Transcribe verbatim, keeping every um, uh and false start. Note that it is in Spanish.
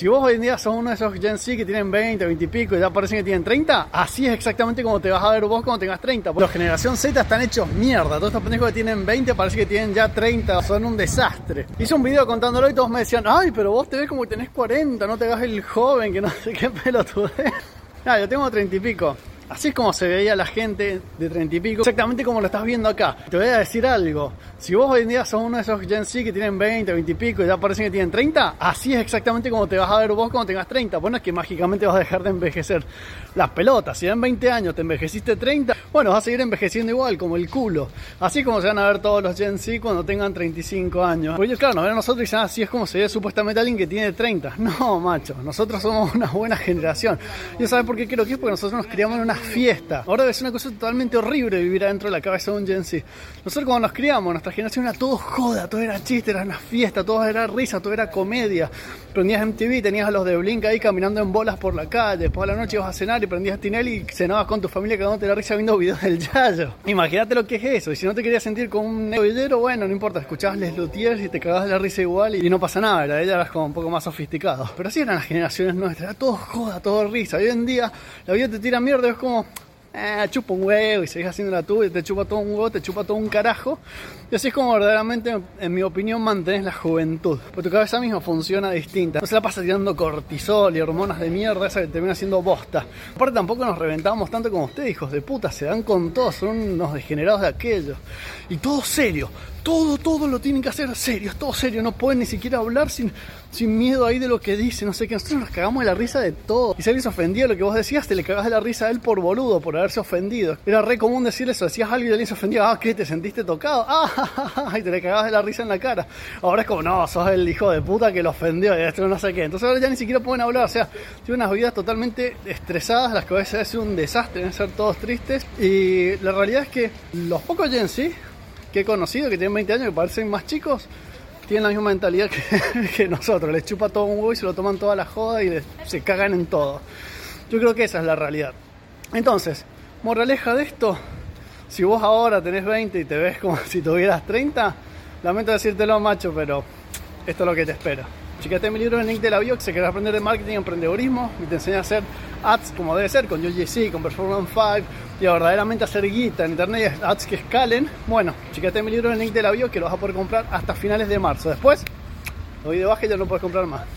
Si vos hoy en día sos uno de esos Gen Z que tienen veinte, veinte y pico y ya parecen que tienen treinta, así es exactamente como te vas a ver vos cuando tengas treinta. Los generación Z están hechos mierda. Todos estos pendejos que tienen veinte parece que tienen ya treinta. Son un desastre. Hice un video contándolo y todos me decían, ay, pero vos te ves como que tenés cuarenta, no te hagas el joven, que no sé qué pelotudez. Ah, yo tengo treinta y pico. Así es como se veía la gente de treinta y pico, exactamente como lo estás viendo acá. Te voy a decir algo, si vos hoy en día sos uno de esos Gen Z que tienen veinte, veinte y pico y ya parecen que tienen treinta, así es exactamente como te vas a ver vos cuando tengas treinta. Bueno, es que mágicamente vas a dejar de envejecer. Las pelotas, si en veinte años te envejeciste treinta, bueno, vas a seguir envejeciendo igual, como el culo. Así es como se van a ver todos los Gen Z cuando tengan treinta y cinco años. Porque ellos, claro, nos ven a nosotros y dicen, así es como se ve supuestamente alguien que tiene treinta. No, macho, nosotros somos una buena generación. ¿Y sabes por qué creo que es? Porque nosotros nos criamos en una fiesta. Ahora es una cosa totalmente horrible vivir adentro de la cabeza de un Gen Z. Nosotros cuando nos criamos, nuestra generación era todo joda, todo era chiste, era una fiesta, todo era risa, todo era comedia. Prendías M T V, tenías a los de Blink ahí caminando en bolas por la calle. Después a la noche ibas a cenar y prendías Tinelli y cenabas con tu familia cagándote la risa viendo videos del Yayo. Imagínate lo que es eso. Y si no te querías sentir como un villero, bueno, no importa, escuchabas Les Luthiers y te cagabas de la risa igual y no pasa nada, era, ella era como un poco más sofisticado. Pero así eran las generaciones nuestras, era todo joda, todo risa. Hoy en día la vida te tira mierda, es como... Eh, chupa un huevo y seguís haciendo la tuya, te chupa todo un huevo, te chupa todo un carajo. Y así es como verdaderamente, en mi opinión, mantenés la juventud. Porque tu cabeza misma funciona distinta. No se la pasa tirando cortisol y hormonas de mierda, esa que termina haciendo bosta. Aparte tampoco nos reventamos tanto como ustedes, hijos de puta. Se dan con todo, son unos degenerados de aquello. Y todo serio. Todo, todo lo tienen que hacer serio, es todo serio, no pueden ni siquiera hablar sin, sin miedo ahí de lo que dicen, no sé qué. Nosotros nos cagamos de la risa de todo. Y si alguien se ofendía de lo que vos decías, te le cagás de la risa a él por boludo, por haberse ofendido. Era re común decir eso, decías algo y alguien se ofendía, ah, ¿qué? ¿Te sentiste tocado? Ah, ja, ja, ja, y te le cagabas de la risa en la cara. Ahora es como, no, sos el hijo de puta que lo ofendió y esto no sé qué. Entonces ahora ya ni siquiera pueden hablar, o sea, tienen unas vidas totalmente estresadas, las que a veces es un desastre, deben ser todos tristes. Y la realidad es que los pocos Gen Z que he conocido, que tienen veinte años, que parecen más chicos, tienen la misma mentalidad que, que nosotros. Les chupa todo un huevo y se lo toman toda la joda y les, se cagan en todo. Yo creo que esa es la realidad. Entonces, moraleja de esto, si vos ahora tenés veinte y te ves como si tuvieras treinta, lamento decírtelo, macho, pero esto es lo que te espera. Chequeate mi libro en Nick de la Bio, que se querés aprender de marketing y emprendedorismo, y te enseña a hacer ads como debe ser, con U G C, con Performance cinco, y a verdaderamente hacer guita en internet y ads que escalen. Bueno, chequeate mi libro en Nick de la Bio, que lo vas a poder comprar hasta finales de marzo. Después, lo doy de baja y ya no puedes comprar más.